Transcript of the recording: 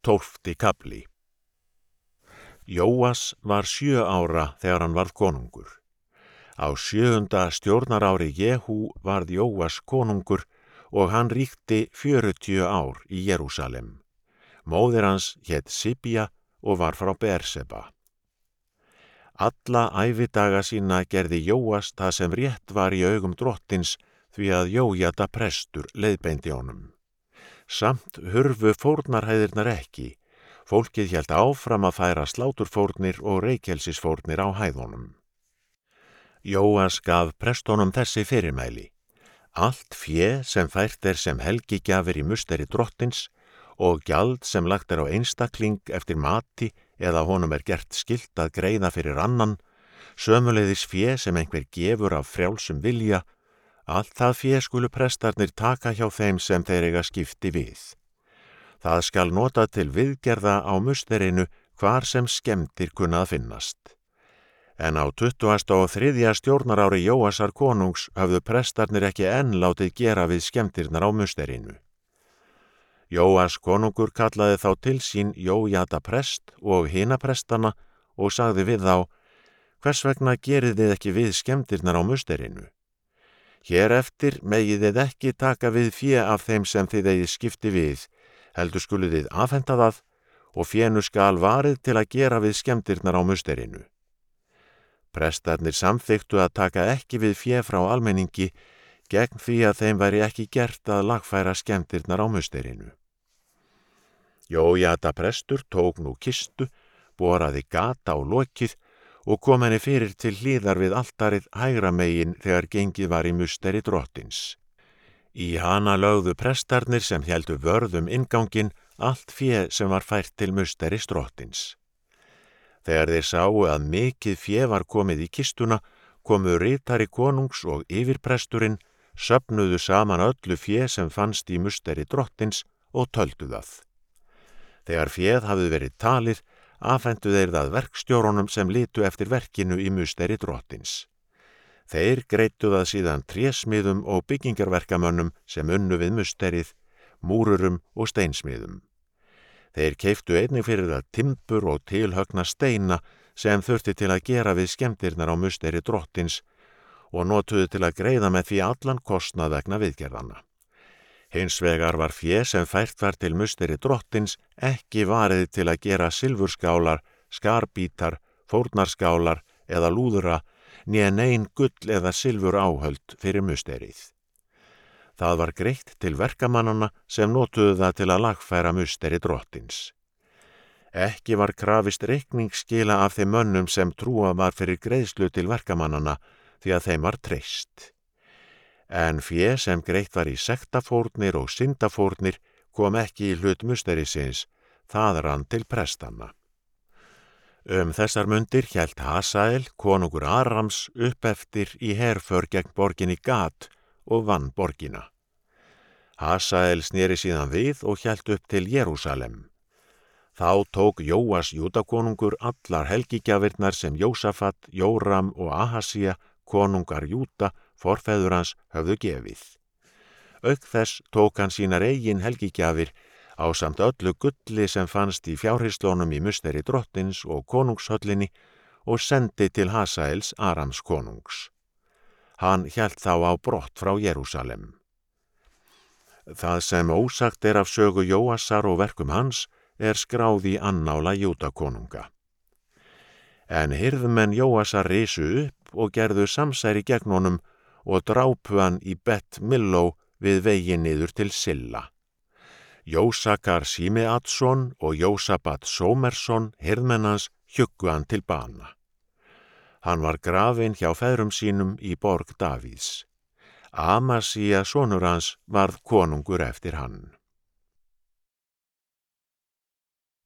12. kafli. Jóas var 7 ára þegar hann varð konungur. Á 7. stjórnarári Jehú varð Jóas konungur og hann ríkti 40 ár í Jerúsalem. Móðir hans hét Sibja og var frá Berseba. Alla ævidaga sína gerði Jóas það sem rétt var í augum drottins, því að Jójada prestur leiðbeindi honum. Samt hurfu fórnarhæðirnar ekki. Fólkið hélt áfram að færa sláturfórnir og reykelsisfórnir á hæðunum. Jóas gaf prestunum þessi fyrirmæli: allt fé sem fært sem helgigjafir í musteri drottins og gjald sem lagt á einstakling eftir mati eða honum gert skylt að greiða fyrir annan, sömuleiðis fé sem einhver gefur af frjálsum vilja, allt það fé skulu prestarnir taka hjá þeim sem þeir eiga skipti við. Það skal nota til viðgerða á musterinu hvar sem skemmdir kunna að finnast. En á 20. og 3. stjórnarári Jóasar konungs höfðu prestarnir ekki enn látið gera við skemmdirnar á musterinu. Jóas konungur kallaði þá til sín Jójada prest og hina prestana og sagði við þá: hvers vegna gerið þið ekki við skemmdirnar á musterinu? Hér eftir megið þið ekki taka við fé af þeim sem þið eigið skipti við, heldur skuluð þið afhenda það og fénu skal varið til að gera við skemmdirnar á musterinu. Prestarnir samþyktu að taka ekki við fé frá almenningi gegn því að þeim væri ekki gert að lagfæra skemmdirnar á musterinu. Jójada prestur tók nú kistu, boraði gat á lokið og kom henni fyrir til hliðar við altarið hægra megin þegar gengið var í musteri drottins. Í hana lögðu prestarnir sem héldu vörð innganginn allt fé sem var fært til musteris drottins. Þegar þeir sáu að mikið fé var komið í kistuna, komu ritari konungs og yfirpresturinn, söfnuðu saman öllu fé sem fannst í musteri drottins og töldu það. Þegar féð hafði verið talið, afhentu þeir það verkstjórunum sem litu eftir verkinu í musteri drottins. Þeir greiddu það síðan trésmiðum og byggingarverkamönnum sem unnu við musterið, múrurum og steinsmiðum. Þeir keyptu einnig fyrir það timbur og tilhögna steina sem þurfti til að gera við skemmdirnar á musteri drottins og notuðu til að greiða með því allan kostnað vegna viðgerðanna. Hins vegar var fé sem fært var til musteri drottins ekki varið til að gera silfurskálar, skarbítar, fórnarskálar eða lúðra, né nein gull eða silfur áhöld fyrir musterið. Það var greitt til verkamannana sem notuðu það til að lagfæra musteri drottins. Ekki var krafist reikningsskila af þeim mönnum sem trúa var fyrir greiðslu til verkamannana því að þeim var treyst. En fé sem greitt var í sektafórnir og syndafórnir kom ekki í hlut musterisins, það rann til prestanna. Þessar mundir hélt Hasael, konungur Arams, upp eftir í herför gegn borginni Gat og vann borgina. Hasael sneri síðan við og hélt upp til Jerúsalem. Þá tók Jóas Júdakonungur allar helgigjafirnar sem Jósafat, Jóram og Ahasía, konungar Júda, forfeður hans, höfðu gefið. Auk þess tók hann sínar eigin helgigjafir ásamt öllu gulli sem fannst í fjárhirslunum í musteri drottins og konungshöllinni og sendi til Hasaels, Arams konungs. Hann hélt þá á brott frá Jerúsalem. Það sem ósagt af sögu Jóasar og verkum hans skráð í annála Júdakonunga. En hirðmenn Jóasar risu upp og gerðu samsæri gegn honum og drápu hann í Bet Milló við veginn niður til Silla. Jósakar Simeatsson og Jósabat Sómersson, hirðmenn hans, hjuggu hann til bana. Hann var grafinn hjá feðrum sínum í borg Davíðs. Amasía sonur hans varð konungur eftir hann.